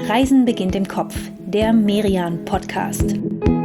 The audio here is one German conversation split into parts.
Reisen beginnt im Kopf, der Merian-Podcast.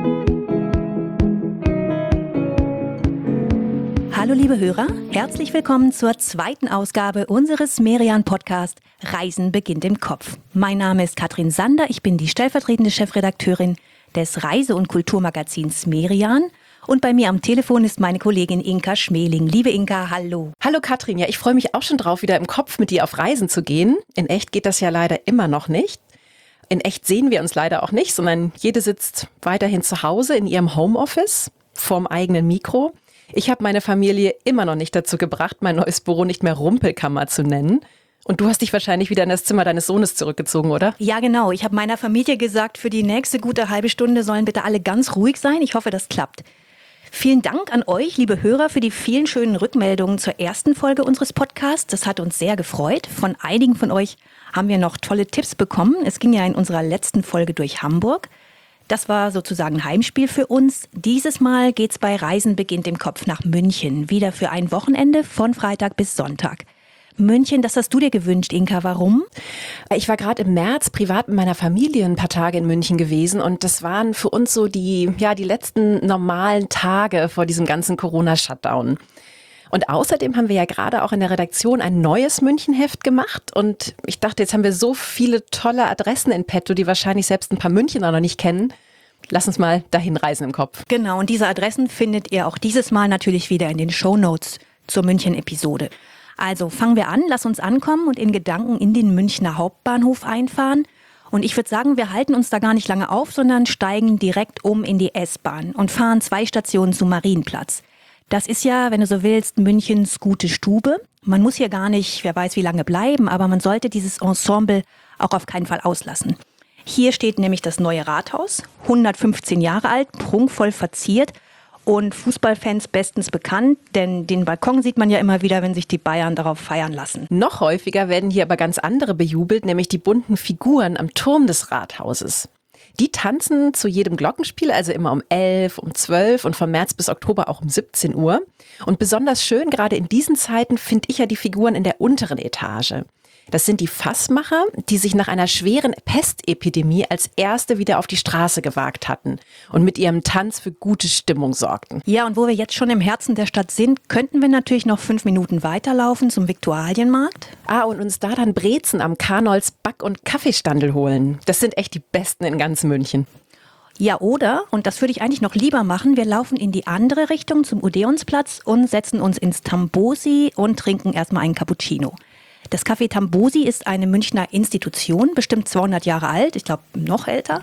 Hallo liebe Hörer, herzlich willkommen zur zweiten Ausgabe unseres Merian-Podcast Reisen beginnt im Kopf. Mein Name ist Katrin Sander, ich bin die stellvertretende Chefredakteurin des Reise- und Kulturmagazins Merian. Und bei mir am Telefon ist meine Kollegin Inka Schmeling. Liebe Inka, hallo. Hallo Katrin, ja, ich freue mich auch schon drauf, wieder im Kopf mit dir auf Reisen zu gehen. In echt geht das ja leider immer noch nicht. In echt sehen wir uns leider auch nicht, sondern jede sitzt weiterhin zu Hause in ihrem Homeoffice vorm eigenen Mikro. Ich habe meine Familie immer noch nicht dazu gebracht, mein neues Büro nicht mehr Rumpelkammer zu nennen. Und du hast dich wahrscheinlich wieder in das Zimmer deines Sohnes zurückgezogen, oder? Ja, genau. Ich habe meiner Familie gesagt, für die nächste gute halbe Stunde sollen bitte alle ganz ruhig sein. Ich hoffe, das klappt. Vielen Dank an euch, liebe Hörer, für die vielen schönen Rückmeldungen zur ersten Folge unseres Podcasts. Das hat uns sehr gefreut. Von einigen von euch haben wir noch tolle Tipps bekommen. Es ging ja in unserer letzten Folge durch Hamburg. Das war sozusagen ein Heimspiel für uns. Dieses Mal geht's bei Reisen beginnt im Kopf nach München. Wieder für ein Wochenende von Freitag bis Sonntag. München, das hast du dir gewünscht, Inka. Warum? Ich war gerade im März privat mit meiner Familie ein paar Tage in München gewesen und das waren für uns so die letzten normalen Tage vor diesem ganzen Corona-Shutdown. Und außerdem haben wir ja gerade auch in der Redaktion ein neues München-Heft gemacht und ich dachte, jetzt haben wir so viele tolle Adressen in petto, die wahrscheinlich selbst ein paar Münchner noch nicht kennen. Lass uns mal dahin reisen im Kopf. Genau, und diese Adressen findet ihr auch dieses Mal natürlich wieder in den Shownotes zur München-Episode. Also fangen wir an, lass uns ankommen und in Gedanken in den Münchner Hauptbahnhof einfahren. Und ich würde sagen, wir halten uns da gar nicht lange auf, sondern steigen direkt um in die S-Bahn und fahren 2 Stationen zum Marienplatz. Das ist ja, wenn du so willst, Münchens gute Stube. Man muss hier gar nicht, wer weiß wie lange bleiben, aber man sollte dieses Ensemble auch auf keinen Fall auslassen. Hier steht nämlich das neue Rathaus, 115 Jahre alt, prunkvoll verziert. Und Fußballfans bestens bekannt, denn den Balkon sieht man ja immer wieder, wenn sich die Bayern darauf feiern lassen. Noch häufiger werden hier aber ganz andere bejubelt, nämlich die bunten Figuren am Turm des Rathauses. Die tanzen zu jedem Glockenspiel, also immer um 11, um 12 und von März bis Oktober auch um 17 Uhr. Und besonders schön, gerade in diesen Zeiten, finde ich ja die Figuren in der unteren Etage. Das sind die Fassmacher, die sich nach einer schweren Pestepidemie als erste wieder auf die Straße gewagt hatten und mit ihrem Tanz für gute Stimmung sorgten. Ja, und wo wir jetzt schon im Herzen der Stadt sind, könnten wir natürlich noch 5 Minuten weiterlaufen zum Viktualienmarkt. Und uns da dann Brezen am Karnolds Back- und Kaffeestandel holen. Das sind echt die besten in ganz München. Ja, oder, und das würde ich eigentlich noch lieber machen, wir laufen in die andere Richtung zum Odeonsplatz und setzen uns ins Tambosi und trinken erstmal einen Cappuccino. Das Café Tambosi ist eine Münchner Institution, bestimmt 200 Jahre alt, ich glaube noch älter.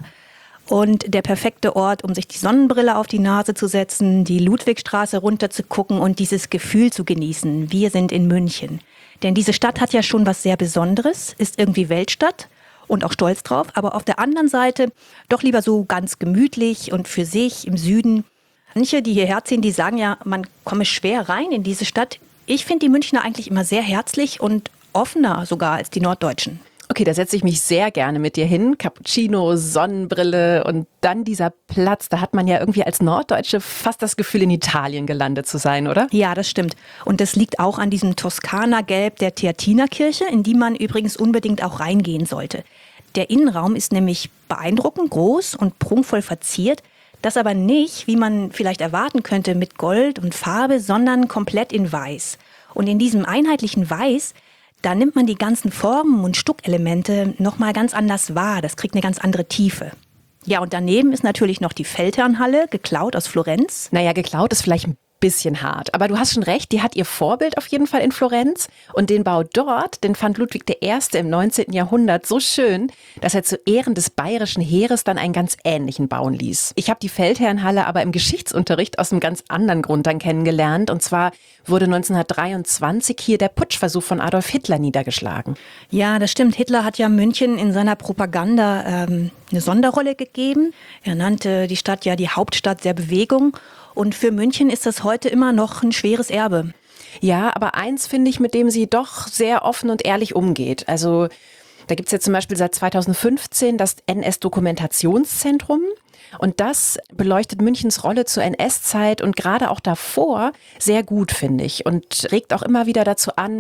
Und der perfekte Ort, um sich die Sonnenbrille auf die Nase zu setzen, die Ludwigstraße runter zu gucken und dieses Gefühl zu genießen. Wir sind in München. Denn diese Stadt hat ja schon was sehr Besonderes, ist irgendwie Weltstadt und auch stolz drauf. Aber auf der anderen Seite doch lieber so ganz gemütlich und für sich im Süden. Manche, die hierher ziehen, die sagen ja, man komme schwer rein in diese Stadt. Ich finde die Münchner eigentlich immer sehr herzlich und offener sogar als die Norddeutschen. Okay, da setze ich mich sehr gerne mit dir hin. Cappuccino, Sonnenbrille und dann dieser Platz. Da hat man ja irgendwie als Norddeutsche fast das Gefühl, in Italien gelandet zu sein, oder? Ja, das stimmt. Und das liegt auch an diesem Toskana-Gelb der Theatinerkirche, in die man übrigens unbedingt auch reingehen sollte. Der Innenraum ist nämlich beeindruckend groß und prunkvoll verziert. Das aber nicht, wie man vielleicht erwarten könnte, mit Gold und Farbe, sondern komplett in Weiß. Und in diesem einheitlichen Weiß, da nimmt man die ganzen Formen und Stuckelemente nochmal ganz anders wahr. Das kriegt eine ganz andere Tiefe. Ja, und daneben ist natürlich noch die Feldherrnhalle, geklaut aus Florenz. Naja, geklaut ist vielleicht ein bisschen hart. Aber du hast schon recht, die hat ihr Vorbild auf jeden Fall in Florenz. Und den Bau dort, den fand Ludwig I. im 19. Jahrhundert so schön, dass er zu Ehren des bayerischen Heeres dann einen ganz ähnlichen bauen ließ. Ich habe die Feldherrnhalle aber im Geschichtsunterricht aus einem ganz anderen Grund dann kennengelernt. Und zwar wurde 1923 hier der Putschversuch von Adolf Hitler niedergeschlagen. Ja, das stimmt. Hitler hat ja München in seiner Propaganda eine Sonderrolle gegeben. Er nannte die Stadt ja die Hauptstadt der Bewegung. Und für München ist das heute immer noch ein schweres Erbe. Ja, aber eins finde ich, mit dem sie doch sehr offen und ehrlich umgeht. Also da gibt es ja zum Beispiel seit 2015 das NS-Dokumentationszentrum. Und das beleuchtet Münchens Rolle zur NS-Zeit und gerade auch davor sehr gut, finde ich. Und regt auch immer wieder dazu an,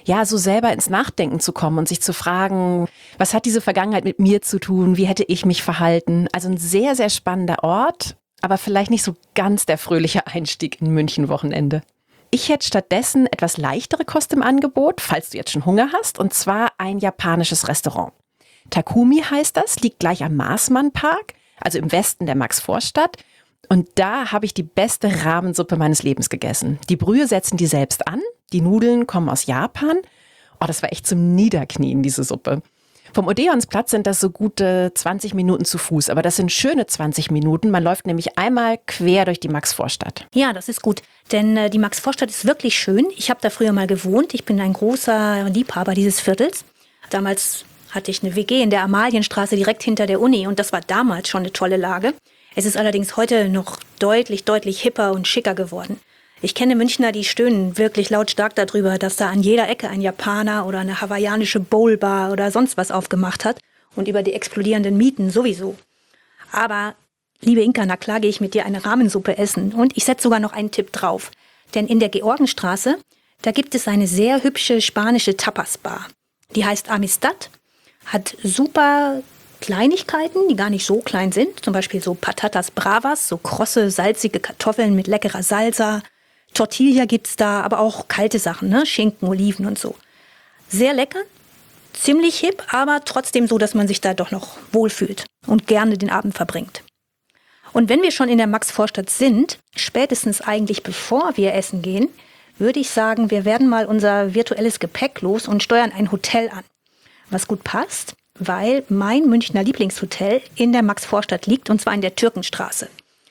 ja, so selber ins Nachdenken zu kommen und sich zu fragen, was hat diese Vergangenheit mit mir zu tun? Wie hätte ich mich verhalten? Also ein sehr, sehr spannender Ort, aber vielleicht nicht so ganz der fröhliche Einstieg in München-Wochenende. Ich hätte stattdessen etwas leichtere Kost im Angebot, falls du jetzt schon Hunger hast, und zwar ein japanisches Restaurant. Takumi heißt das, liegt gleich am Maßmann-Park, also im Westen der Maxvorstadt. Und da habe ich die beste Ramensuppe meines Lebens gegessen. Die Brühe setzen die selbst an, die Nudeln kommen aus Japan. Oh, das war echt zum Niederknien, diese Suppe. Vom Odeonsplatz sind das so gute 20 Minuten zu Fuß, aber das sind schöne 20 Minuten. Man läuft nämlich einmal quer durch die Maxvorstadt. Ja, das ist gut, denn die Maxvorstadt ist wirklich schön. Ich habe da früher mal gewohnt. Ich bin ein großer Liebhaber dieses Viertels. Damals hatte ich eine WG in der Amalienstraße direkt hinter der Uni und das war damals schon eine tolle Lage. Es ist allerdings heute noch deutlich hipper und schicker geworden. Ich kenne Münchner, die stöhnen wirklich lautstark darüber, dass da an jeder Ecke ein Japaner oder eine hawaiianische Bowlbar oder sonst was aufgemacht hat und über die explodierenden Mieten sowieso. Aber, liebe Inka, na klar gehe ich mit dir eine Ramensuppe essen und ich setze sogar noch einen Tipp drauf. Denn in der Georgenstraße, da gibt es eine sehr hübsche spanische Tapas-Bar. Die heißt Amistad, hat super Kleinigkeiten, die gar nicht so klein sind. Zum Beispiel so Patatas Bravas, so krosse, salzige Kartoffeln mit leckerer Salsa. Tortilla gibt's da, aber auch kalte Sachen, ne? Schinken, Oliven und so. Sehr lecker, ziemlich hip, aber trotzdem so, dass man sich da doch noch wohlfühlt und gerne den Abend verbringt. Und wenn wir schon in der Maxvorstadt sind, spätestens eigentlich bevor wir essen gehen, würde ich sagen, wir werden mal unser virtuelles Gepäck los und steuern ein Hotel an. Was gut passt, weil mein Münchner Lieblingshotel in der Maxvorstadt liegt, und zwar in der Türkenstraße.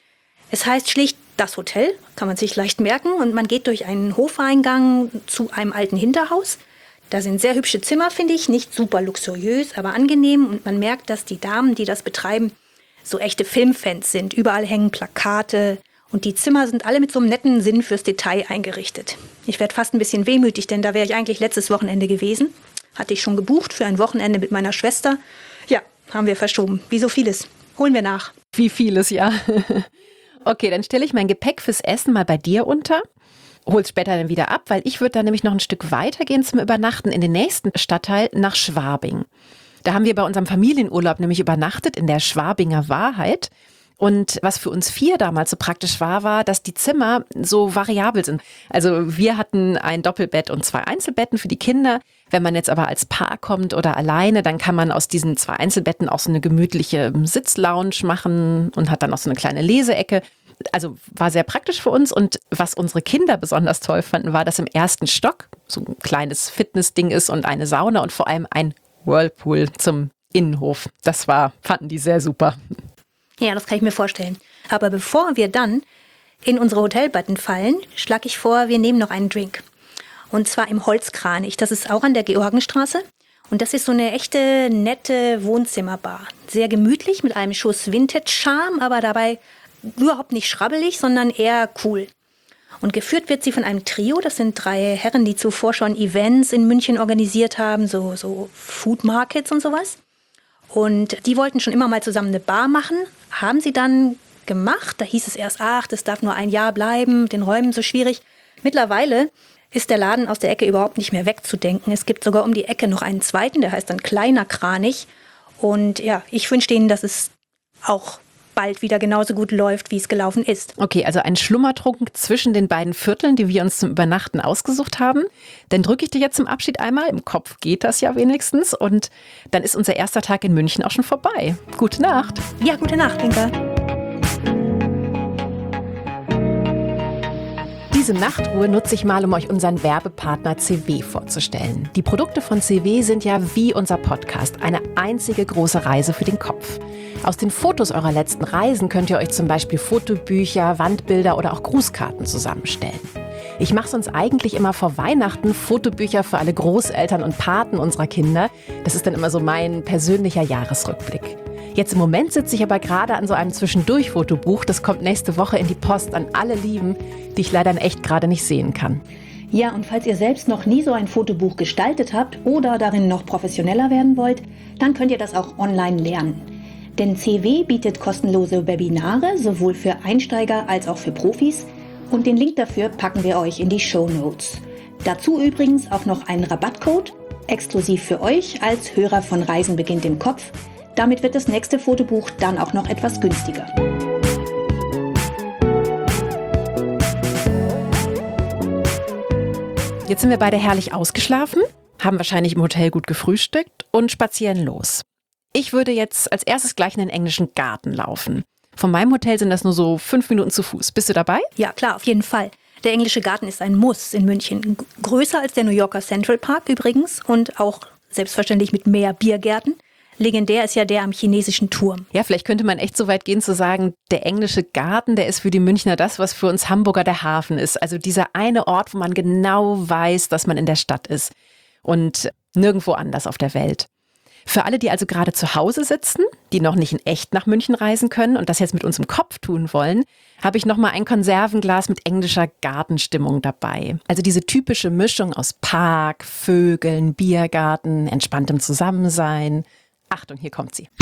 Es heißt schlicht das Hotel, kann man sich leicht merken, und man geht durch einen Hofeingang zu einem alten Hinterhaus. Da sind sehr hübsche Zimmer, finde ich, nicht super luxuriös, aber angenehm, und man merkt, dass die Damen, die das betreiben, so echte Filmfans sind. Überall hängen Plakate und die Zimmer sind alle mit so einem netten Sinn fürs Detail eingerichtet. Ich werde fast ein bisschen wehmütig, denn da wäre ich eigentlich letztes Wochenende gewesen. Hatte ich schon gebucht für ein Wochenende mit meiner Schwester. Ja, haben wir verschoben. Wie so vieles. Holen wir nach. Wie vieles, ja. Okay, dann stelle ich mein Gepäck fürs Essen mal bei dir unter. Hol's später dann wieder ab, weil ich würde dann nämlich noch ein Stück weitergehen zum Übernachten in den nächsten Stadtteil nach Schwabing. Da haben wir bei unserem Familienurlaub nämlich übernachtet in der Schwabinger Wahrheit. Und was für uns 4 damals so praktisch war, dass die Zimmer so variabel sind. Also wir hatten ein Doppelbett und 2 Einzelbetten für die Kinder. Wenn man jetzt aber als Paar kommt oder alleine, dann kann man aus diesen 2 Einzelbetten auch so eine gemütliche Sitzlounge machen und hat dann auch so eine kleine Leseecke. Also war sehr praktisch für uns. Und was unsere Kinder besonders toll fanden, war, dass im ersten Stock so ein kleines Fitnessding ist und eine Sauna und vor allem ein Whirlpool zum Innenhof. Fanden die sehr super. Ja, das kann ich mir vorstellen. Aber bevor wir dann in unsere Hotelbetten fallen, schlage ich vor, wir nehmen noch einen Drink. Und zwar im Holzkranich. Das ist auch an der Georgenstraße. Und das ist so eine echte, nette Wohnzimmerbar. Sehr gemütlich, mit einem Schuss Vintage-Charme, aber dabei überhaupt nicht schrabbelig, sondern eher cool. Und geführt wird sie von einem Trio. Das sind 3 Herren, die zuvor schon Events in München organisiert haben, so Food Markets und sowas. Und die wollten schon immer mal zusammen eine Bar machen, haben sie dann gemacht. Da hieß es erst, das darf nur ein Jahr bleiben, den Räumen so schwierig. Mittlerweile ist der Laden aus der Ecke überhaupt nicht mehr wegzudenken. Es gibt sogar um die Ecke noch einen zweiten, der heißt dann Kleiner Kranich. Und ja, ich wünsche denen, dass es auch bald wieder genauso gut läuft, wie es gelaufen ist. Okay, also ein Schlummertrunk zwischen den beiden Vierteln, die wir uns zum Übernachten ausgesucht haben. Dann drücke ich dir jetzt zum Abschied einmal. Im Kopf geht das ja wenigstens. Und dann ist unser erster Tag in München auch schon vorbei. Gute Nacht. Ja, gute Nacht, Inka. Diese Nachtruhe nutze ich mal, um euch unseren Werbepartner CW vorzustellen. Die Produkte von CW sind ja wie unser Podcast, eine einzige große Reise für den Kopf. Aus den Fotos eurer letzten Reisen könnt ihr euch zum Beispiel Fotobücher, Wandbilder oder auch Grußkarten zusammenstellen. Ich mache sonst eigentlich immer vor Weihnachten Fotobücher für alle Großeltern und Paten unserer Kinder. Das ist dann immer so mein persönlicher Jahresrückblick. Jetzt im Moment sitze ich aber gerade an so einem Zwischendurch-Fotobuch. Das kommt nächste Woche in die Post an alle Lieben, die ich leider in echt gerade nicht sehen kann. Ja, und falls ihr selbst noch nie so ein Fotobuch gestaltet habt oder darin noch professioneller werden wollt, dann könnt ihr das auch online lernen. Denn CW bietet kostenlose Webinare, sowohl für Einsteiger als auch für Profis. Und den Link dafür packen wir euch in die Shownotes. Dazu übrigens auch noch ein Rabattcode, exklusiv für euch als Hörer von Reisen beginnt im Kopf. Damit wird das nächste Fotobuch dann auch noch etwas günstiger. Jetzt sind wir beide herrlich ausgeschlafen, haben wahrscheinlich im Hotel gut gefrühstückt und spazieren los. Ich würde jetzt als erstes gleich in den englischen Garten laufen. Von meinem Hotel sind das nur so 5 Minuten zu Fuß. Bist du dabei? Ja, klar, auf jeden Fall. Der englische Garten ist ein Muss in München. Größer als der New Yorker Central Park übrigens und auch selbstverständlich mit mehr Biergärten. Legendär ist ja der am chinesischen Turm. Ja, vielleicht könnte man echt so weit gehen zu sagen, der englische Garten, der ist für die Münchner das, was für uns Hamburger der Hafen ist. Also dieser eine Ort, wo man genau weiß, dass man in der Stadt ist und nirgendwo anders auf der Welt. Für alle, die also gerade zu Hause sitzen, die noch nicht in echt nach München reisen können und das jetzt mit uns im Kopf tun wollen, habe ich nochmal ein Konservenglas mit englischer Gartenstimmung dabei. Also diese typische Mischung aus Park, Vögeln, Biergarten, entspanntem Zusammensein. Achtung, hier kommt sie.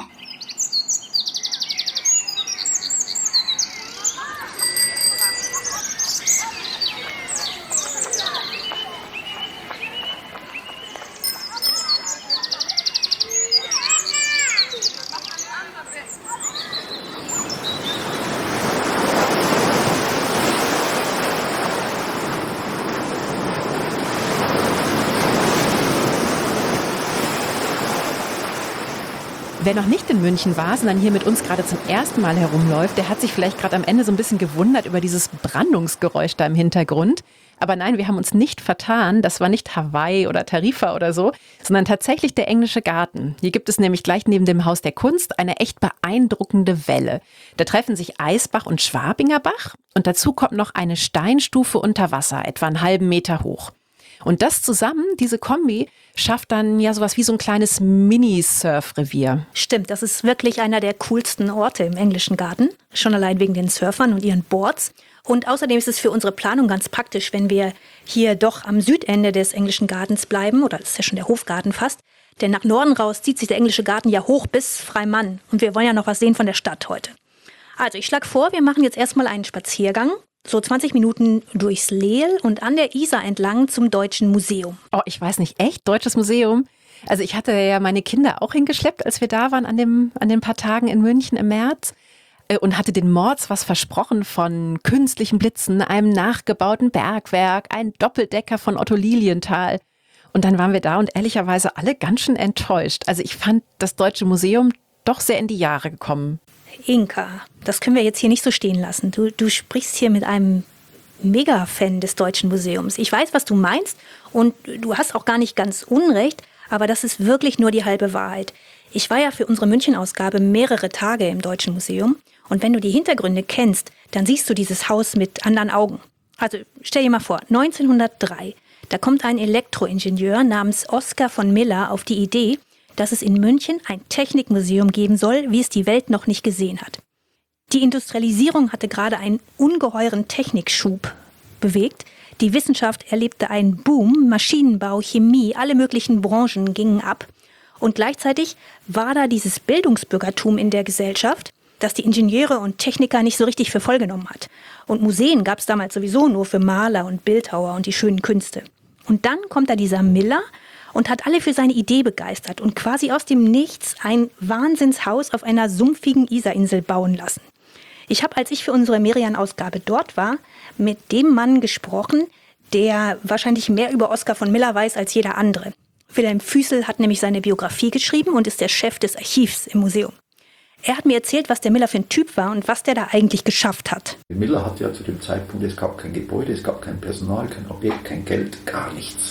Wer noch nicht in München war, sondern hier mit uns gerade zum ersten Mal herumläuft, der hat sich vielleicht gerade am Ende so ein bisschen gewundert über dieses Brandungsgeräusch da im Hintergrund. Aber nein, wir haben uns nicht vertan. Das war nicht Hawaii oder Tarifa oder so, sondern tatsächlich der englische Garten. Hier gibt es nämlich gleich neben dem Haus der Kunst eine echt beeindruckende Welle. Da treffen sich Eisbach und Schwabingerbach und dazu kommt noch eine Steinstufe unter Wasser, etwa einen halben Meter hoch. Und das zusammen, diese Kombi, schafft dann ja sowas wie so ein kleines Mini-Surf-Revier. Stimmt, das ist wirklich einer der coolsten Orte im englischen Garten. Schon allein wegen den Surfern und ihren Boards. Und außerdem ist es für unsere Planung ganz praktisch, wenn wir hier doch am Südende des englischen Gartens bleiben. Oder das ist ja schon der Hofgarten fast. Denn nach Norden raus zieht sich der englische Garten ja hoch bis Freimann. Und wir wollen ja noch was sehen von der Stadt heute. Also ich schlage vor, wir machen jetzt erstmal einen Spaziergang. So 20 Minuten durchs Leel und an der Isar entlang zum Deutschen Museum. Oh, ich weiß nicht, echt? Deutsches Museum? Also ich hatte ja meine Kinder auch hingeschleppt, als wir da waren an den paar Tagen in München im März und hatte den Mords was versprochen von künstlichen Blitzen, einem nachgebauten Bergwerk, ein Doppeldecker von Otto Lilienthal. Und dann waren wir da und ehrlicherweise alle ganz schön enttäuscht. Also ich fand das Deutsche Museum doch sehr in die Jahre gekommen. Inka, das können wir jetzt hier nicht so stehen lassen. Du sprichst hier mit einem Mega-Fan des Deutschen Museums. Ich weiß, was du meinst und du hast auch gar nicht ganz Unrecht, aber das ist wirklich nur die halbe Wahrheit. Ich war ja für unsere München-Ausgabe mehrere Tage im Deutschen Museum und wenn du die Hintergründe kennst, dann siehst du dieses Haus mit anderen Augen. Also stell dir mal vor, 1903, da kommt ein Elektroingenieur namens Oskar von Miller auf die Idee, dass es in München ein Technikmuseum geben soll, wie es die Welt noch nicht gesehen hat. Die Industrialisierung hatte gerade einen ungeheuren Technikschub bewegt. Die Wissenschaft erlebte einen Boom, Maschinenbau, Chemie, alle möglichen Branchen gingen ab. Und gleichzeitig war da dieses Bildungsbürgertum in der Gesellschaft, das die Ingenieure und Techniker nicht so richtig für voll genommen hat. Und Museen gab es damals sowieso nur für Maler und Bildhauer und die schönen Künste. Und dann kommt da dieser Miller und hat alle für seine Idee begeistert und quasi aus dem Nichts ein Wahnsinnshaus auf einer sumpfigen Isarinsel bauen lassen. Ich habe, als ich für unsere Merian-Ausgabe dort war, mit dem Mann gesprochen, der wahrscheinlich mehr über Oskar von Miller weiß als jeder andere. Wilhelm Füßel hat nämlich seine Biografie geschrieben und ist der Chef des Archivs im Museum. Er hat mir erzählt, was der Miller für ein Typ war und was der da eigentlich geschafft hat. Miller hat ja zu dem Zeitpunkt, es gab kein Gebäude, es gab kein Personal, kein Objekt, kein Geld, gar nichts.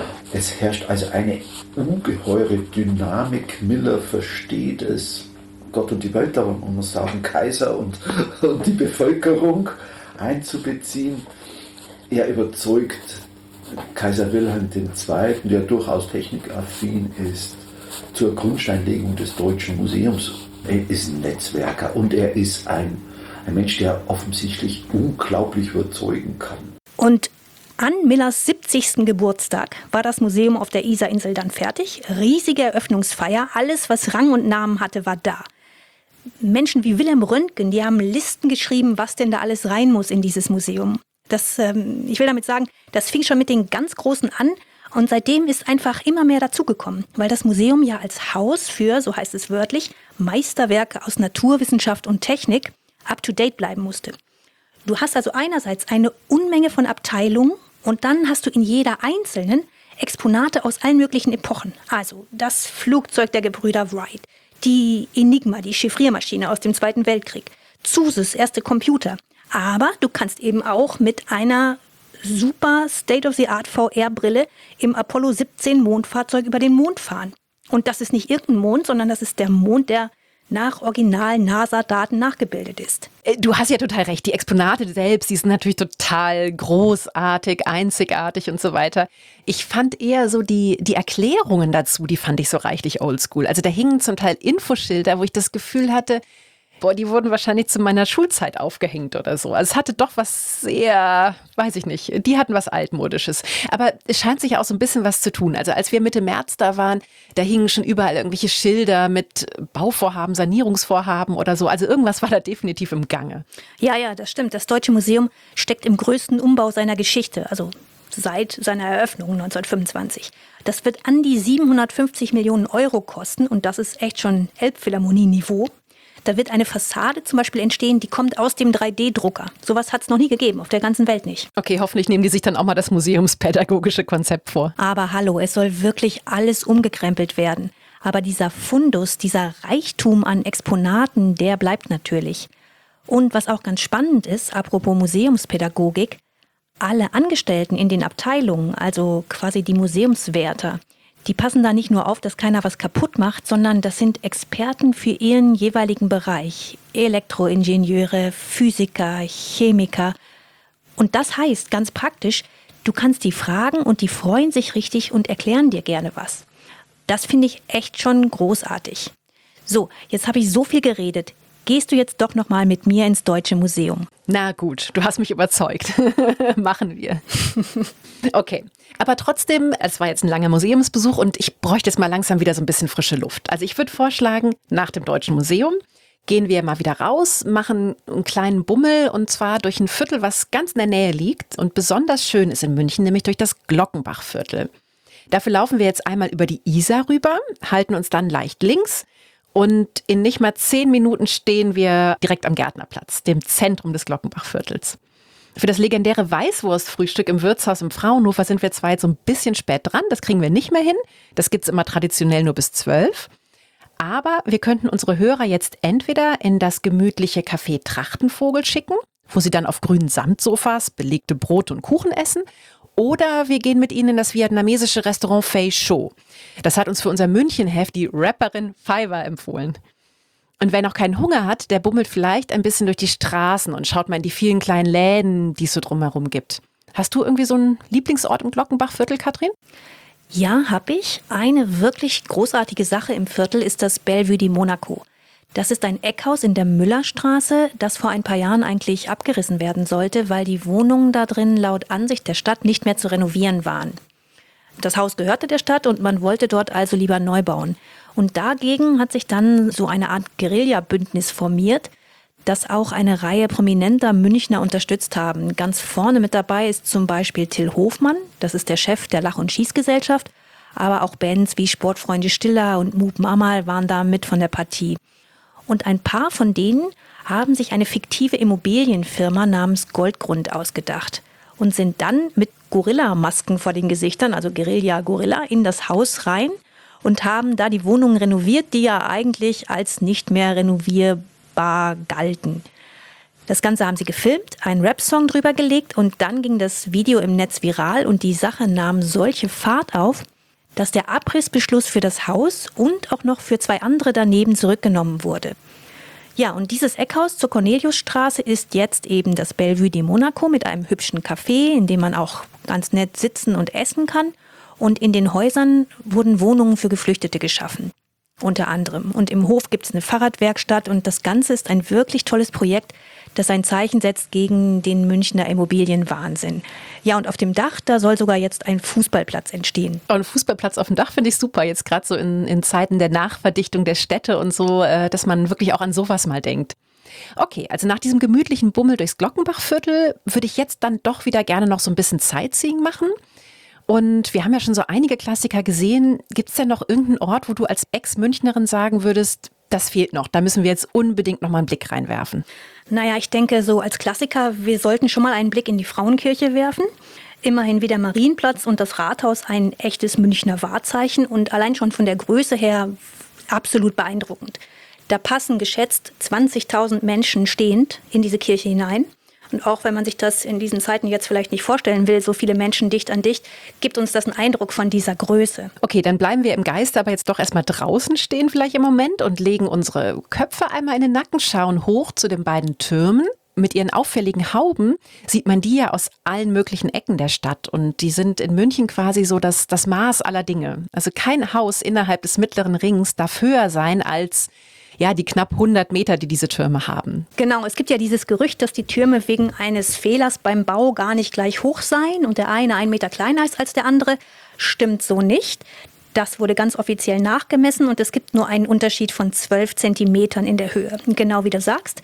Es herrscht also eine ungeheure Dynamik. Miller versteht es, Gott und die Welt, aber man muss sagen, Kaiser und die Bevölkerung einzubeziehen. Er überzeugt Kaiser Wilhelm II., der durchaus technikaffin ist, zur Grundsteinlegung des Deutschen Museums. Er ist ein Netzwerker und er ist ein Mensch, der offensichtlich unglaublich überzeugen kann. Und an Millers 70. Geburtstag war das Museum auf der Isarinsel dann fertig. Riesige Eröffnungsfeier, alles, was Rang und Namen hatte, war da. Menschen wie Wilhelm Röntgen, die haben Listen geschrieben, was denn da alles rein muss in dieses Museum. Ich will damit sagen, das fing schon mit den ganz Großen an und seitdem ist einfach immer mehr dazugekommen, weil das Museum ja als Haus für, so heißt es wörtlich, Meisterwerke aus Naturwissenschaft und Technik up-to-date bleiben musste. Du hast also einerseits eine Unmenge von Abteilungen und dann hast du in jeder einzelnen Exponate aus allen möglichen Epochen. Also das Flugzeug der Gebrüder Wright, die Enigma, die Chiffriermaschine aus dem Zweiten Weltkrieg, Zuses erste Computer. Aber du kannst eben auch mit einer super State-of-the-Art VR-Brille im Apollo 17 Mondfahrzeug über den Mond fahren. Und das ist nicht irgendein Mond, sondern das ist der Mond, der nach originalen NASA-Daten nachgebildet ist. Du hast ja total recht. Die Exponate selbst, die sind natürlich total großartig, einzigartig und so weiter. Ich fand eher so die Erklärungen dazu, die fand ich so reichlich oldschool. Also da hingen zum Teil Infoschilder, wo ich das Gefühl hatte, die wurden wahrscheinlich zu meiner Schulzeit aufgehängt oder so. Also es hatte doch was sehr, weiß ich nicht, die hatten was Altmodisches. Aber es scheint sich auch so ein bisschen was zu tun. Also als wir Mitte März da waren, da hingen schon überall irgendwelche Schilder mit Bauvorhaben, Sanierungsvorhaben oder so. Also irgendwas war da definitiv im Gange. Ja, das stimmt. Das Deutsche Museum steckt im größten Umbau seiner Geschichte, also seit seiner Eröffnung 1925. Das wird an die 750 Millionen Euro kosten und das ist echt schon Elbphilharmonie-Niveau. Da wird eine Fassade zum Beispiel entstehen, die kommt aus dem 3D-Drucker. Sowas hat es noch nie gegeben, auf der ganzen Welt nicht. Okay, hoffentlich nehmen die sich dann auch mal das museumspädagogische Konzept vor. Aber hallo, es soll wirklich alles umgekrempelt werden. Aber dieser Fundus, dieser Reichtum an Exponaten, der bleibt natürlich. Und was auch ganz spannend ist, apropos Museumspädagogik, alle Angestellten in den Abteilungen, also quasi die Museumswärter, die passen da nicht nur auf, dass keiner was kaputt macht, sondern das sind Experten für ihren jeweiligen Bereich. Elektroingenieure, Physiker, Chemiker. Und das heißt ganz praktisch, du kannst die fragen und die freuen sich richtig und erklären dir gerne was. Das finde ich echt schon großartig. So, jetzt habe ich so viel geredet. Gehst du jetzt doch noch mal mit mir ins Deutsche Museum? Na gut, du hast mich überzeugt. Machen wir. Okay, aber trotzdem, es war jetzt ein langer Museumsbesuch und ich bräuchte jetzt mal langsam wieder so ein bisschen frische Luft. Also ich würde vorschlagen, nach dem Deutschen Museum gehen wir mal wieder raus, machen einen kleinen Bummel und zwar durch ein Viertel, was ganz in der Nähe liegt und besonders schön ist in München, nämlich durch das Glockenbachviertel. Dafür laufen wir jetzt einmal über die Isar rüber, halten uns dann leicht links. Und in nicht mal 10 Minuten stehen wir direkt am Gärtnerplatz, dem Zentrum des Glockenbachviertels. Für das legendäre Weißwurstfrühstück im Wirtshaus im Fraunhofer sind wir zwar jetzt so ein bisschen spät dran, das kriegen wir nicht mehr hin. Das gibt's immer traditionell nur bis 12. Aber wir könnten unsere Hörer jetzt entweder in das gemütliche Café Trachtenvogel schicken, wo sie dann auf grünen Samtsofas belegte Brote und Kuchen essen. Oder wir gehen mit ihnen in das vietnamesische Restaurant Fei Cho. Das hat uns für unser München-Heft die Rapperin Fiverr empfohlen. Und wer noch keinen Hunger hat, der bummelt vielleicht ein bisschen durch die Straßen und schaut mal in die vielen kleinen Läden, die es so drumherum gibt. Hast du irgendwie so einen Lieblingsort im Glockenbachviertel, Katrin? Ja, habe ich. Eine wirklich großartige Sache im Viertel ist das Bellevue di Monaco. Das ist ein Eckhaus in der Müllerstraße, das vor ein paar Jahren eigentlich abgerissen werden sollte, weil die Wohnungen da drin laut Ansicht der Stadt nicht mehr zu renovieren waren. Das Haus gehörte der Stadt und man wollte dort also lieber neu bauen. Und dagegen hat sich dann so eine Art Guerilla-Bündnis formiert, das auch eine Reihe prominenter Münchner unterstützt haben. Ganz vorne mit dabei ist zum Beispiel Till Hofmann, das ist der Chef der Lach- und Schießgesellschaft, aber auch Bands wie Sportfreunde Stiller und Moop Mamal waren da mit von der Partie. Und ein paar von denen haben sich eine fiktive Immobilienfirma namens Goldgrund ausgedacht und sind dann mit Gorilla-Masken vor den Gesichtern, also Guerilla Gorilla, in das Haus rein und haben da die Wohnungen renoviert, die ja eigentlich als nicht mehr renovierbar galten. Das Ganze haben sie gefilmt, einen Rap-Song drüber gelegt und dann ging das Video im Netz viral und die Sache nahm solche Fahrt auf, dass der Abrissbeschluss für das Haus und auch noch für 2 andere daneben zurückgenommen wurde. Ja, und dieses Eckhaus zur Corneliusstraße ist jetzt eben das Bellevue di Monaco mit einem hübschen Café, in dem man auch ganz nett sitzen und essen kann. Und in den Häusern wurden Wohnungen für Geflüchtete geschaffen, unter anderem. Und im Hof gibt es eine Fahrradwerkstatt und das Ganze ist ein wirklich tolles Projekt, das ein Zeichen setzt gegen den Münchner Immobilienwahnsinn. Ja, und auf dem Dach, da soll sogar jetzt ein Fußballplatz entstehen. Oh, ein Fußballplatz auf dem Dach finde ich super, jetzt gerade so in Zeiten der Nachverdichtung der Städte und so, dass man wirklich auch an sowas mal denkt. Okay, also nach diesem gemütlichen Bummel durchs Glockenbachviertel würde ich jetzt dann doch wieder gerne noch so ein bisschen Sightseeing machen. Und wir haben ja schon so einige Klassiker gesehen. Gibt es denn noch irgendeinen Ort, wo du als Ex-Münchnerin sagen würdest, das fehlt noch, da müssen wir jetzt unbedingt noch mal einen Blick reinwerfen? Naja, ich denke so als Klassiker, wir sollten schon mal einen Blick in die Frauenkirche werfen. Immerhin wie der Marienplatz und das Rathaus ein echtes Münchner Wahrzeichen und allein schon von der Größe her absolut beeindruckend. Da passen geschätzt 20.000 Menschen stehend in diese Kirche hinein. Und auch wenn man sich das in diesen Zeiten jetzt vielleicht nicht vorstellen will, so viele Menschen dicht an dicht, gibt uns das einen Eindruck von dieser Größe. Okay, dann bleiben wir im Geiste aber jetzt doch erstmal draußen stehen vielleicht im Moment und legen unsere Köpfe einmal in den Nacken, schauen hoch zu den beiden Türmen. Mit ihren auffälligen Hauben sieht man die ja aus allen möglichen Ecken der Stadt. Und die sind in München quasi so das Maß aller Dinge. Also kein Haus innerhalb des mittleren Rings darf höher sein als die knapp 100 Meter, die diese Türme haben. Genau, es gibt ja dieses Gerücht, dass die Türme wegen eines Fehlers beim Bau gar nicht gleich hoch seien und der eine 1 Meter kleiner ist als der andere. Stimmt so nicht. Das wurde ganz offiziell nachgemessen und es gibt nur einen Unterschied von 12 Zentimetern in der Höhe. Genau wie du sagst,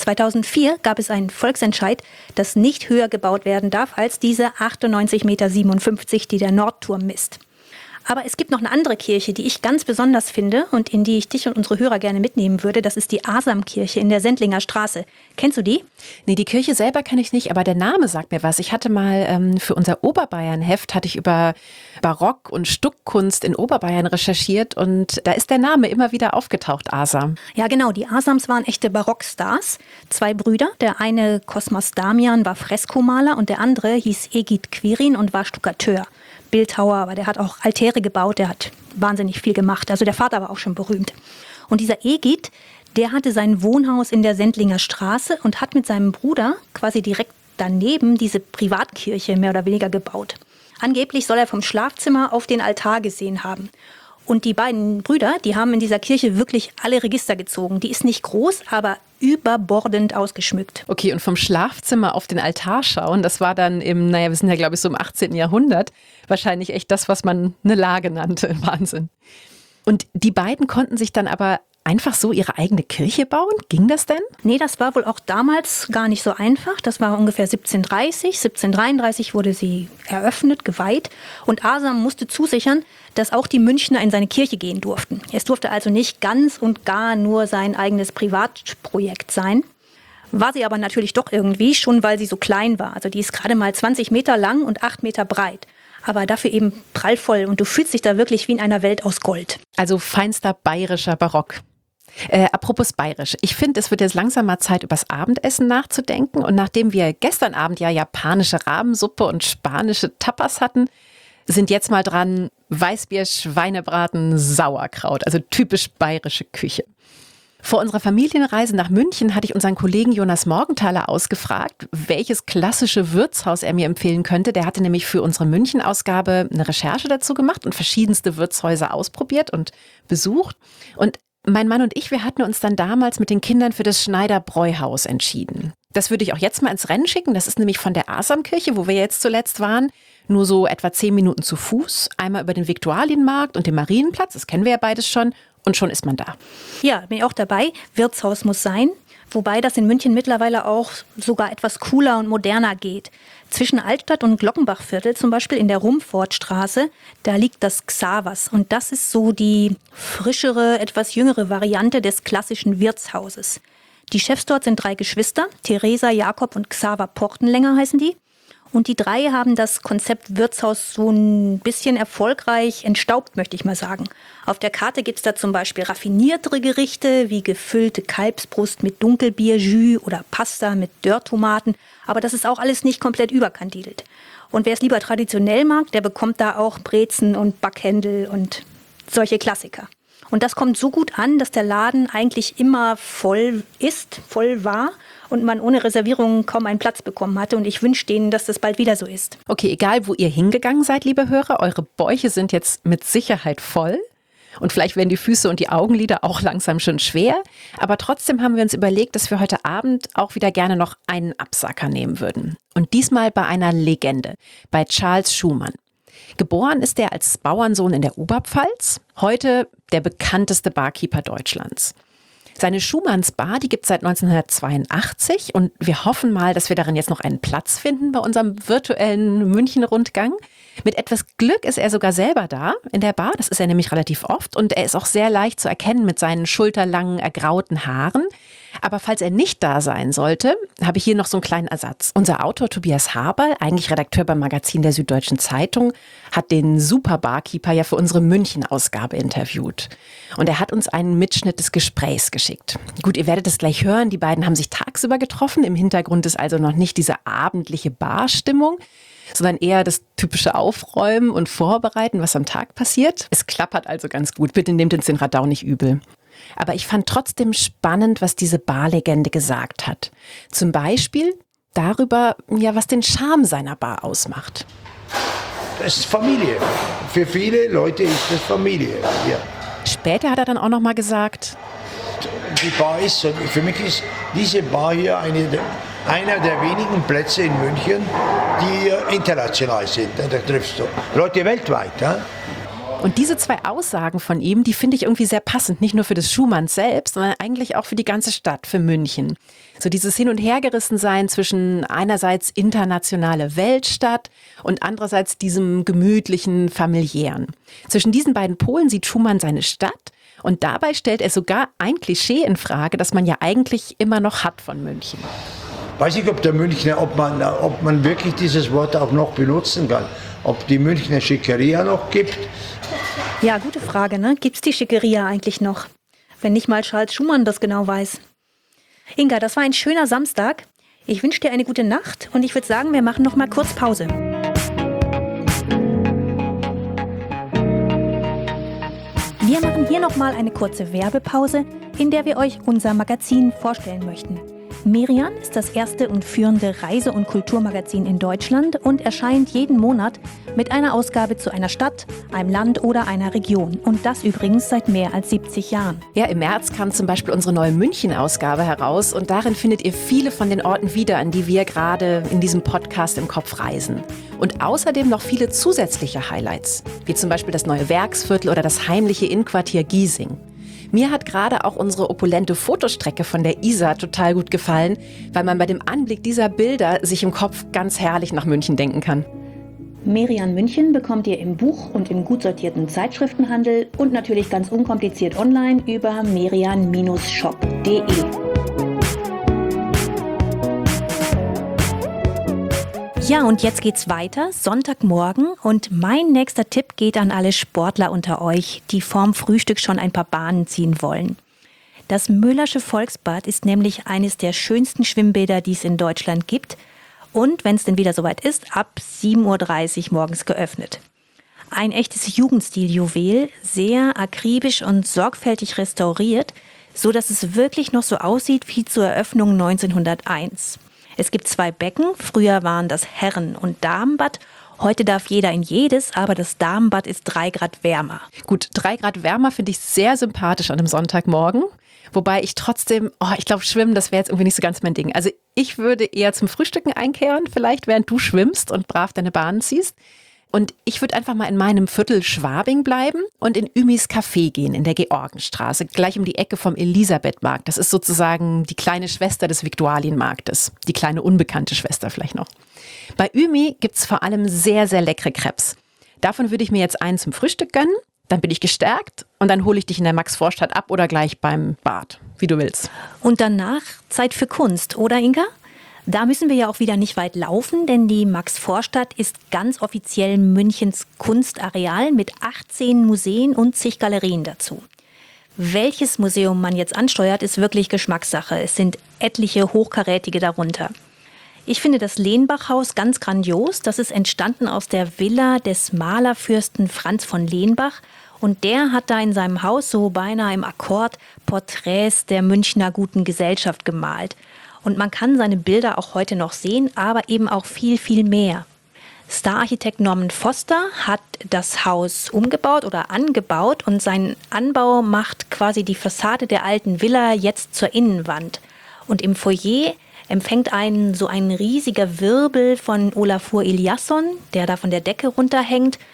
2004 gab es einen Volksentscheid, dass nicht höher gebaut werden darf als diese 98,57 Meter, die der Nordturm misst. Aber es gibt noch eine andere Kirche, die ich ganz besonders finde und in die ich dich und unsere Hörer gerne mitnehmen würde. Das ist die Asamkirche in der Sendlinger Straße. Kennst du die? Nee, die Kirche selber kenne ich nicht, aber der Name sagt mir was. Ich hatte mal für unser Oberbayern-Heft hatte ich über Barock- und Stuckkunst in Oberbayern recherchiert und da ist der Name immer wieder aufgetaucht, Asam. Ja genau, die Asams waren echte Barockstars. 2 Brüder, der eine Cosmas Damian war Freskomaler und der andere hieß Egid Quirin und war Stuckateur. Bildhauer, aber der hat auch Altäre gebaut, der hat wahnsinnig viel gemacht. Also der Vater war auch schon berühmt. Und dieser Egid, der hatte sein Wohnhaus in der Sendlinger Straße und hat mit seinem Bruder quasi direkt daneben diese Privatkirche mehr oder weniger gebaut. Angeblich soll er vom Schlafzimmer auf den Altar gesehen haben. Und die beiden Brüder, die haben in dieser Kirche wirklich alle Register gezogen. Die ist nicht groß, aber überbordend ausgeschmückt. Okay, und vom Schlafzimmer auf den Altar schauen, das war dann wir sind ja glaube ich so im 18. Jahrhundert, wahrscheinlich echt das, was man eine Lage nannte. Wahnsinn. Und die beiden konnten sich dann aber einfach so ihre eigene Kirche bauen? Ging das denn? Nee, das war wohl auch damals gar nicht so einfach. Das war ungefähr 1730. 1733 wurde sie eröffnet, geweiht. Und Asam musste zusichern, dass auch die Münchner in seine Kirche gehen durften. Es durfte also nicht ganz und gar nur sein eigenes Privatprojekt sein. War sie aber natürlich doch irgendwie, schon weil sie so klein war. Also die ist gerade mal 20 Meter lang und 8 Meter breit. Aber dafür eben prallvoll und du fühlst dich da wirklich wie in einer Welt aus Gold. Also feinster bayerischer Barock. Apropos bayerisch. Ich finde, es wird jetzt langsam mal Zeit, übers Abendessen nachzudenken. Und nachdem wir gestern Abend ja japanische Rabensuppe und spanische Tapas hatten, sind jetzt mal dran Weißbier, Schweinebraten, Sauerkraut. Also typisch bayerische Küche. Vor unserer Familienreise nach München hatte ich unseren Kollegen Jonas Morgenthaler ausgefragt, welches klassische Wirtshaus er mir empfehlen könnte. Der hatte nämlich für unsere München-Ausgabe eine Recherche dazu gemacht und verschiedenste Wirtshäuser ausprobiert und besucht. Und mein Mann und ich, wir hatten uns dann damals mit den Kindern für das Schneider Bräuhaus entschieden. Das würde ich auch jetzt mal ins Rennen schicken. Das ist nämlich von der Asamkirche, wo wir jetzt zuletzt waren, nur so etwa 10 Minuten zu Fuß. Einmal über den Viktualienmarkt und den Marienplatz, das kennen wir ja beides schon. Und schon ist man da. Ja, bin ich auch dabei. Wirtshaus muss sein. Wobei das in München mittlerweile auch sogar etwas cooler und moderner geht. Zwischen Altstadt und Glockenbachviertel, zum Beispiel in der Rumfortstraße, da liegt das Xavers. Und das ist so die frischere, etwas jüngere Variante des klassischen Wirtshauses. Die Chefs dort sind 3 Geschwister, Theresa, Jakob und Xaver Portenlänger heißen die. Und die 3 haben das Konzept Wirtshaus so ein bisschen erfolgreich entstaubt, möchte ich mal sagen. Auf der Karte gibt es da zum Beispiel raffiniertere Gerichte wie gefüllte Kalbsbrust mit Dunkelbier, Jus oder Pasta mit Dörrtomaten. Aber das ist auch alles nicht komplett überkandidelt. Und wer es lieber traditionell mag, der bekommt da auch Brezen und Backhändel und solche Klassiker. Und das kommt so gut an, dass der Laden eigentlich immer voll war und man ohne Reservierung kaum einen Platz bekommen hatte. Und ich wünsche denen, dass das bald wieder so ist. Okay, egal wo ihr hingegangen seid, liebe Hörer, eure Bäuche sind jetzt mit Sicherheit voll. Und vielleicht werden die Füße und die Augenlider auch langsam schon schwer. Aber trotzdem haben wir uns überlegt, dass wir heute Abend auch wieder gerne noch einen Absacker nehmen würden. Und diesmal bei einer Legende, bei Charles Schumann. Geboren ist er als Bauernsohn in der Oberpfalz, heute der bekannteste Barkeeper Deutschlands. Seine Schumanns-Bar, die gibt es seit 1982 und wir hoffen mal, dass wir darin jetzt noch einen Platz finden bei unserem virtuellen München-Rundgang. Mit etwas Glück ist er sogar selber da in der Bar, das ist er nämlich relativ oft und er ist auch sehr leicht zu erkennen mit seinen schulterlangen, ergrauten Haaren. Aber falls er nicht da sein sollte, habe ich hier noch so einen kleinen Ersatz. Unser Autor Tobias Haberl, eigentlich Redakteur beim Magazin der Süddeutschen Zeitung, hat den Super-Barkeeper ja für unsere München-Ausgabe interviewt. Und er hat uns einen Mitschnitt des Gesprächs geschickt. Gut, ihr werdet es gleich hören, die beiden haben sich tagsüber getroffen. Im Hintergrund ist also noch nicht diese abendliche Barstimmung, sondern eher das typische Aufräumen und Vorbereiten, was am Tag passiert. Es klappert also ganz gut. Bitte nehmt uns den Radau nicht übel. Aber ich fand trotzdem spannend, was diese Barlegende gesagt hat. Zum Beispiel darüber, ja, was den Charme seiner Bar ausmacht. Das ist Familie. Für viele Leute ist das Familie. Ja. Später hat er dann auch noch mal gesagt, Die Bar ist, für mich ist diese Bar hier einer der wenigen Plätze in München, die international sind. Da triffst du Leute weltweit. Ja? Und diese zwei Aussagen von ihm, die finde ich irgendwie sehr passend, nicht nur für das Schumanns selbst, sondern eigentlich auch für die ganze Stadt, für München. So dieses Hin- und Hergerissensein zwischen einerseits internationale Weltstadt und andererseits diesem gemütlichen, familiären. Zwischen diesen beiden Polen sieht Schumann seine Stadt und dabei stellt er sogar ein Klischee in Frage, das man ja eigentlich immer noch hat von München. Weiß ich, ob der Münchner, ob man wirklich dieses Wort auch noch benutzen kann. Ob die Münchner Schickeria noch gibt. Ja, gute Frage, ne? Gibt's die Schickeria eigentlich noch? Wenn nicht mal Charles Schumann das genau weiß. Inga, das war ein schöner Samstag. Ich wünsche dir eine gute Nacht und ich würde sagen, wir machen noch mal kurz Pause. Wir machen hier noch mal eine kurze Werbepause, in der wir euch unser Magazin vorstellen möchten. Merian ist das erste und führende Reise- und Kulturmagazin in Deutschland und erscheint jeden Monat mit einer Ausgabe zu einer Stadt, einem Land oder einer Region. Und das übrigens seit mehr als 70 Jahren. Ja, im März kam zum Beispiel unsere neue München-Ausgabe heraus und darin findet ihr viele von den Orten wieder, an die wir gerade in diesem Podcast im Kopf reisen. Und außerdem noch viele zusätzliche Highlights, wie zum Beispiel das neue Werksviertel oder das heimliche Innenquartier Giesing. Mir hat gerade auch unsere opulente Fotostrecke von der Isar total gut gefallen, weil man bei dem Anblick dieser Bilder sich im Kopf ganz herrlich nach München denken kann. Merian München bekommt ihr im Buch- und im gut sortierten Zeitschriftenhandel und natürlich ganz unkompliziert online über merian-shop.de. Ja, und jetzt geht's weiter, Sonntagmorgen, und mein nächster Tipp geht an alle Sportler unter euch, die vorm Frühstück schon ein paar Bahnen ziehen wollen. Das Müllersche Volksbad ist nämlich eines der schönsten Schwimmbäder, die es in Deutschland gibt und, wenn es denn wieder soweit ist, ab 7:30 Uhr morgens geöffnet. Ein echtes Jugendstil-Juwel, sehr akribisch und sorgfältig restauriert, so dass es wirklich noch so aussieht wie zur Eröffnung 1901. Es gibt 2 Becken, früher waren das Herren- und Damenbad. Heute darf jeder in jedes, aber das Damenbad ist 3 Grad wärmer. Gut, 3 Grad wärmer finde ich sehr sympathisch an einem Sonntagmorgen. Wobei ich trotzdem, ich glaube, Schwimmen, das wäre jetzt irgendwie nicht so ganz mein Ding. Also ich würde eher zum Frühstücken einkehren, vielleicht während du schwimmst und brav deine Bahnen ziehst. Und ich würde einfach mal in meinem Viertel Schwabing bleiben und in Ümis Café gehen, in der Georgenstraße, gleich um die Ecke vom Elisabethmarkt. Das ist sozusagen die kleine Schwester des Viktualienmarktes. Die kleine unbekannte Schwester vielleicht noch. Bei Ümi gibt's vor allem sehr, sehr leckere Crepes. Davon würde ich mir jetzt einen zum Frühstück gönnen. Dann bin ich gestärkt und dann hole ich dich in der Max-Vorstadt ab oder gleich beim Bad, wie du willst. Und danach Zeit für Kunst, oder Inga? Da müssen wir ja auch wieder nicht weit laufen, denn die Max-Vorstadt ist ganz offiziell Münchens Kunstareal mit 18 Museen und zig Galerien dazu. Welches Museum man jetzt ansteuert, ist wirklich Geschmackssache. Es sind etliche hochkarätige darunter. Ich finde das Lenbach-Haus ganz grandios. Das ist entstanden aus der Villa des Malerfürsten Franz von Lenbach. Und der hat da in seinem Haus so beinahe im Akkord Porträts der Münchner guten Gesellschaft gemalt. Und man kann seine Bilder auch heute noch sehen, aber eben auch viel, viel mehr. Stararchitekt Norman Foster hat das Haus umgebaut oder angebaut und sein Anbau macht quasi die Fassade der alten Villa jetzt zur Innenwand. Und im Foyer empfängt einen so ein riesiger Wirbel von Olafur Eliasson, der da von der Decke runterhängt.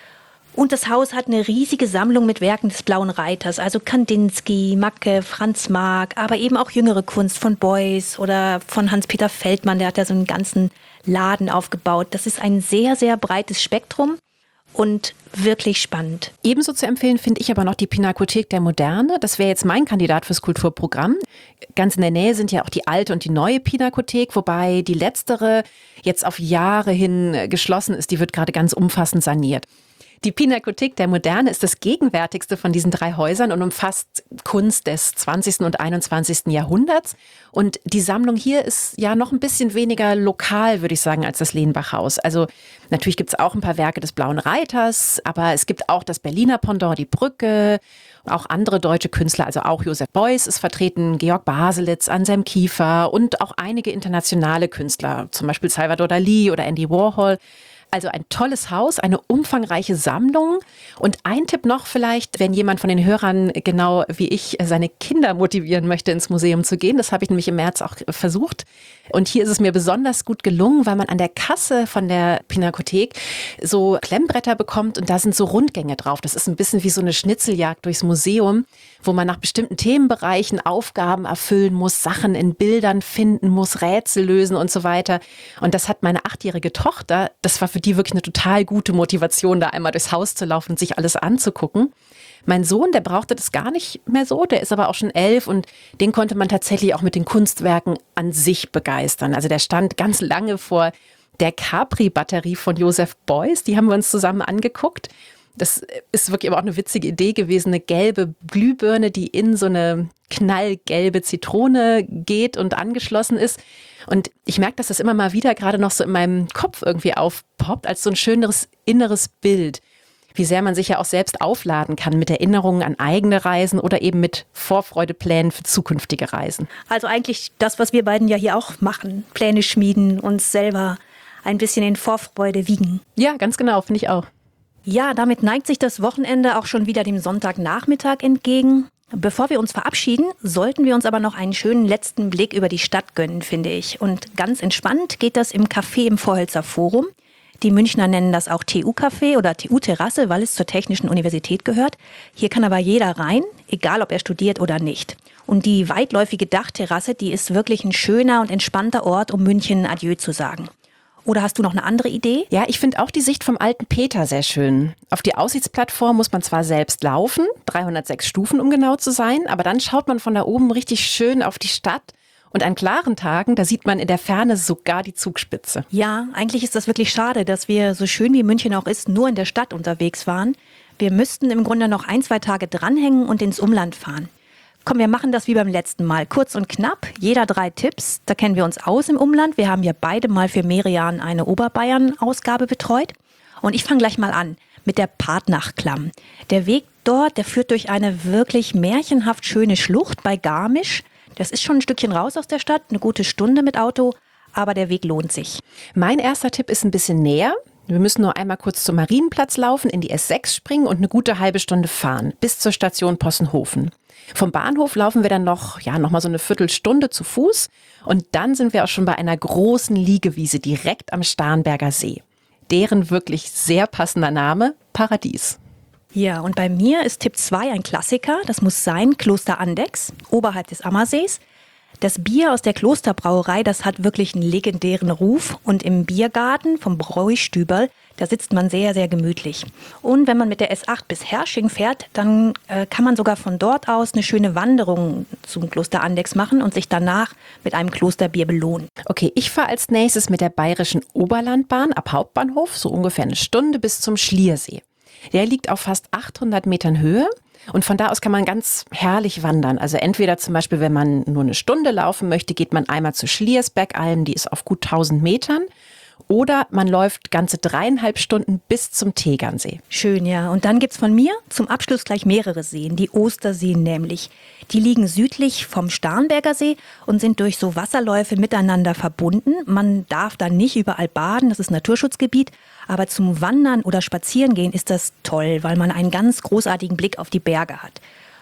Und das Haus hat eine riesige Sammlung mit Werken des Blauen Reiters, also Kandinsky, Macke, Franz Marc, aber eben auch jüngere Kunst von Beuys oder von Hans-Peter Feldmann, der hat ja so einen ganzen Laden aufgebaut. Das ist ein sehr, sehr breites Spektrum und wirklich spannend. Ebenso zu empfehlen finde ich aber noch die Pinakothek der Moderne. Das wäre jetzt mein Kandidat fürs Kulturprogramm. Ganz in der Nähe sind ja auch die alte und die neue Pinakothek, wobei die letztere jetzt auf Jahre hin geschlossen ist. Die wird gerade ganz umfassend saniert. Die Pinakothek der Moderne ist das gegenwärtigste von diesen 3 Häusern und umfasst Kunst des 20. und 21. Jahrhunderts. Und die Sammlung hier ist ja noch ein bisschen weniger lokal, würde ich sagen, als das Lehnbach-Haus. Also natürlich gibt es auch ein paar Werke des Blauen Reiters, aber es gibt auch das Berliner Pendant, die Brücke, auch andere deutsche Künstler, also auch Joseph Beuys ist vertreten, Georg Baselitz, Anselm Kiefer und auch einige internationale Künstler, zum Beispiel Salvador Dalí oder Andy Warhol. Also ein tolles Haus, eine umfangreiche Sammlung. Und ein Tipp noch vielleicht, wenn jemand von den Hörern genau wie ich seine Kinder motivieren möchte, ins Museum zu gehen. Das habe ich nämlich im März auch versucht. Und hier ist es mir besonders gut gelungen, weil man an der Kasse von der Pinakothek so Klemmbretter bekommt und da sind so Rundgänge drauf. Das ist ein bisschen wie so eine Schnitzeljagd durchs Museum, wo man nach bestimmten Themenbereichen Aufgaben erfüllen muss, Sachen in Bildern finden muss, Rätsel lösen und so weiter. Und das hat meine 8-jährige Tochter, das war für die wirklich eine total gute Motivation, da einmal durchs Haus zu laufen und sich alles anzugucken. Mein Sohn, der brauchte das gar nicht mehr so, der ist aber auch schon 11 und den konnte man tatsächlich auch mit den Kunstwerken an sich begeistern. Also der stand ganz lange vor der Capri-Batterie von Joseph Beuys, die haben wir uns zusammen angeguckt. Das ist wirklich aber auch eine witzige Idee gewesen, eine gelbe Glühbirne, die in so eine knallgelbe Zitrone geht und angeschlossen ist. Und ich merke, dass das immer mal wieder gerade noch so in meinem Kopf irgendwie aufpoppt, als so ein schöneres inneres Bild. Wie sehr man sich ja auch selbst aufladen kann mit Erinnerungen an eigene Reisen oder eben mit Vorfreudeplänen für zukünftige Reisen. Also eigentlich das, was wir beiden ja hier auch machen. Pläne schmieden, uns selber ein bisschen in Vorfreude wiegen. Ja, ganz genau, finde ich auch. Ja, damit neigt sich das Wochenende auch schon wieder dem Sonntagnachmittag entgegen. Bevor wir uns verabschieden, sollten wir uns aber noch einen schönen letzten Blick über die Stadt gönnen, finde ich. Und ganz entspannt geht das im Café im Vorhölzer Forum. Die Münchner nennen das auch TU-Café oder TU-Terrasse, weil es zur Technischen Universität gehört. Hier kann aber jeder rein, egal ob er studiert oder nicht. Und die weitläufige Dachterrasse, die ist wirklich ein schöner und entspannter Ort, um München Adieu zu sagen. Oder hast du noch eine andere Idee? Ja, ich finde auch die Sicht vom alten Peter sehr schön. Auf die Aussichtsplattform muss man zwar selbst laufen, 306 Stufen, um genau zu sein, aber dann schaut man von da oben richtig schön auf die Stadt. Und an klaren Tagen, da sieht man in der Ferne sogar die Zugspitze. Ja, eigentlich ist das wirklich schade, dass wir, so schön wie München auch ist, nur in der Stadt unterwegs waren. Wir müssten im Grunde noch 1-2 Tage dranhängen und ins Umland fahren. Komm, wir machen das wie beim letzten Mal. Kurz und knapp, jeder 3 Tipps. Da kennen wir uns aus im Umland. Wir haben ja beide mal für Merian eine Oberbayern-Ausgabe betreut. Und ich fange gleich mal an mit der Partnachklamm. Der Weg dort, der führt durch eine wirklich märchenhaft schöne Schlucht bei Garmisch. Das ist schon ein Stückchen raus aus der Stadt, eine gute Stunde mit Auto, aber der Weg lohnt sich. Mein erster Tipp ist ein bisschen näher. Wir müssen nur einmal kurz zum Marienplatz laufen, in die S6 springen und eine gute halbe Stunde fahren, bis zur Station Possenhofen. Vom Bahnhof laufen wir dann noch mal so eine Viertelstunde zu Fuß und dann sind wir auch schon bei einer großen Liegewiese direkt am Starnberger See. Deren wirklich sehr passender Name, Paradies. Ja, und bei mir ist Tipp 2 ein Klassiker. Das muss sein Kloster Andechs, oberhalb des Ammersees. Das Bier aus der Klosterbrauerei, das hat wirklich einen legendären Ruf. Und im Biergarten vom Bräustüberl, da sitzt man sehr, sehr gemütlich. Und wenn man mit der S8 bis Hersching fährt, dann kann man sogar von dort aus eine schöne Wanderung zum Kloster Andechs machen und sich danach mit einem Klosterbier belohnen. Okay, ich fahre als nächstes mit der Bayerischen Oberlandbahn ab Hauptbahnhof, so ungefähr eine Stunde bis zum Schliersee. Der liegt auf fast 800 Metern Höhe. Und von da aus kann man ganz herrlich wandern. Also entweder zum Beispiel, wenn man nur eine Stunde laufen möchte, geht man einmal zur Schliersbergalm, die ist auf gut 1000 Metern. Oder man läuft ganze 3,5 Stunden bis zum Tegernsee. Schön, ja. Und dann gibt's von mir zum Abschluss gleich mehrere Seen, die Osterseen nämlich. Die liegen südlich vom Starnberger See und sind durch so Wasserläufe miteinander verbunden. Man darf da nicht überall baden, das ist Naturschutzgebiet. Aber zum Wandern oder Spazierengehen ist das toll, weil man einen ganz großartigen Blick auf die Berge hat.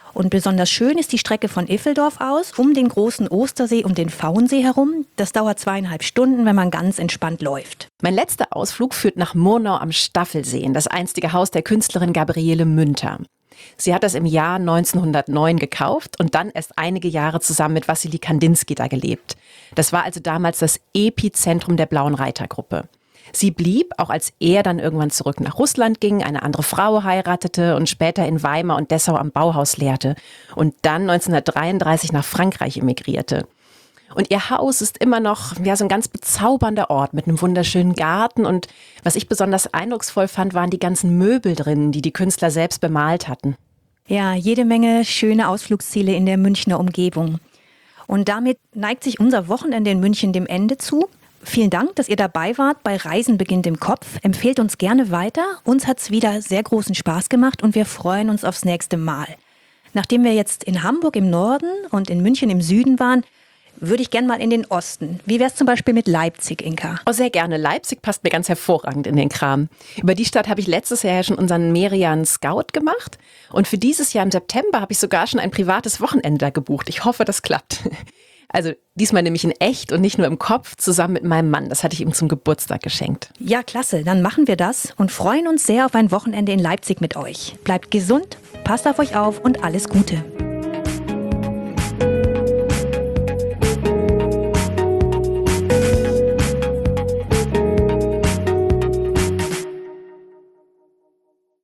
Und besonders schön ist die Strecke von Iffeldorf aus, um den großen Ostersee und den Pfauensee herum. Das dauert 2,5 Stunden, wenn man ganz entspannt läuft. Mein letzter Ausflug führt nach Murnau am Staffelsee, in das einstige Haus der Künstlerin Gabriele Münter. Sie hat das im Jahr 1909 gekauft und dann erst einige Jahre zusammen mit Wassily Kandinsky da gelebt. Das war also damals das Epizentrum der Blauen Reitergruppe. Sie blieb, auch als er dann irgendwann zurück nach Russland ging, eine andere Frau heiratete und später in Weimar und Dessau am Bauhaus lehrte und dann 1933 nach Frankreich emigrierte. Und ihr Haus ist immer noch so ein ganz bezaubernder Ort mit einem wunderschönen Garten. Und was ich besonders eindrucksvoll fand, waren die ganzen Möbel drin, die die Künstler selbst bemalt hatten. Ja, jede Menge schöne Ausflugsziele in der Münchner Umgebung. Und damit neigt sich unser Wochenende in München dem Ende zu. Vielen Dank, dass ihr dabei wart bei Reisen beginnt im Kopf. Empfehlt uns gerne weiter. Uns hat's wieder sehr großen Spaß gemacht und wir freuen uns aufs nächste Mal. Nachdem wir jetzt in Hamburg im Norden und in München im Süden waren, würde ich gerne mal in den Osten. Wie wär's zum Beispiel mit Leipzig, Inka? Oh, sehr gerne. Leipzig passt mir ganz hervorragend in den Kram. Über die Stadt habe ich letztes Jahr ja schon unseren Merian Scout gemacht. Und für dieses Jahr im September habe ich sogar schon ein privates Wochenende da gebucht. Ich hoffe, das klappt. Also diesmal nämlich in echt und nicht nur im Kopf, zusammen mit meinem Mann. Das hatte ich ihm zum Geburtstag geschenkt. Ja, klasse. Dann machen wir das und freuen uns sehr auf ein Wochenende in Leipzig mit euch. Bleibt gesund, passt auf euch auf und alles Gute.